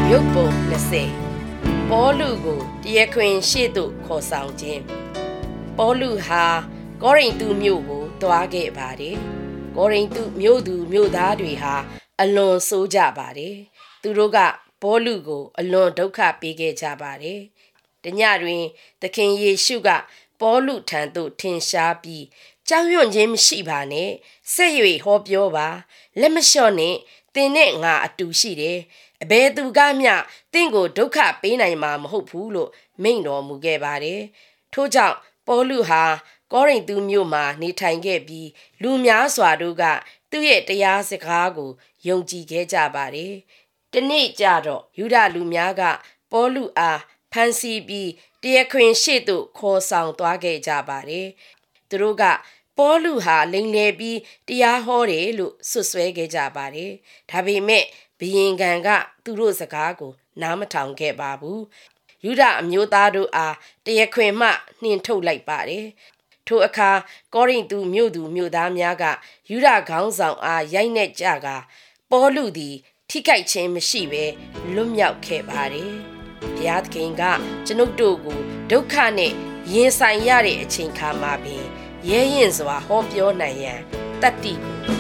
မြုပ်ပုံ20ပေါလုကိုတရားခွင်ရှေ့သို့ခေါ်ဆောင်ခြင်းပေါလုဟာကောရိန္သုမြို့ကိုသွားခဲ့ပါတယ်ကောရိန္သုမြို့သူမြို့သားတွေဟာအလွန်ဆိုးကြပါတယ်သူတို့ကပေါလုကိုအလွန်ဒုက္ခပေးခဲ့ကြပါတယ်တညတွင်သခင်ယေရှုကပေါလုထံသို့ထင်ရှားပြီးကြောက်ရွံ့ခြင်းမရှိပါနဲ့ဆက်၍ဟောပြောပါလက်မလျှော့နဲ့သင်နဲ့ငါအတူရှိတယ်အဘယ်သူကမျှသင်ကိုဒုက္ခပေးနိုင်မှာမဟုတ်ဘူးလို့မိန့်တော်မူခဲ့ပါတယ်ထို့ကြောင့်ပေါလုဟာကောရိန္သုမြို့မှာနေထိုင်ခဲ့ပြီးလူများစွာတို့ကသူ့ရဲ့တရားစကားကိုယုံကြည်ခဲ့ကြပါတယ်တနေ့ကျတော့ယူဒလူများကပေါလုအားဖမ်းဆီးပြီးတရားခွင်ရှေ့သို့ခေါ်ဆောင်သွားခဲ့ကြပါတယ်သူတို့ကပေါလုဟာလိမ်လည်ပြီးတရားဟောတယ်လို့ဆွဆွဲခဲ့ကြပါတယ်ဒါပေမဲ့ဘုရင်ခံကသူတို့စကားကိုနားမထောင်ခဲ့ပါဘူးယူဒအမျိုးသားတို့အားတရားခွင်မှနှင်ထုတ်လိုက်ပါတယ်ထိုအခါကောရိန္သုမြို့သူမြို့သားများကယူဒခေါင်းဆောင်အားရိုက်နှက်ကြကပေါလုသည်ထိခိုက်ခြင်းမရှိဘဲလွတ်မြောက်ခဲ့ပါတယ်ဘုရားသခင်ကကျွန်ုပ်တို့ကိုဒုက္ခနဲ့ရင်ဆိုင်ရတဲ့အချိန်ခါမှာပင်ရဲရင်စွာဟောပြောနိုင်ရန်တတ္တိကို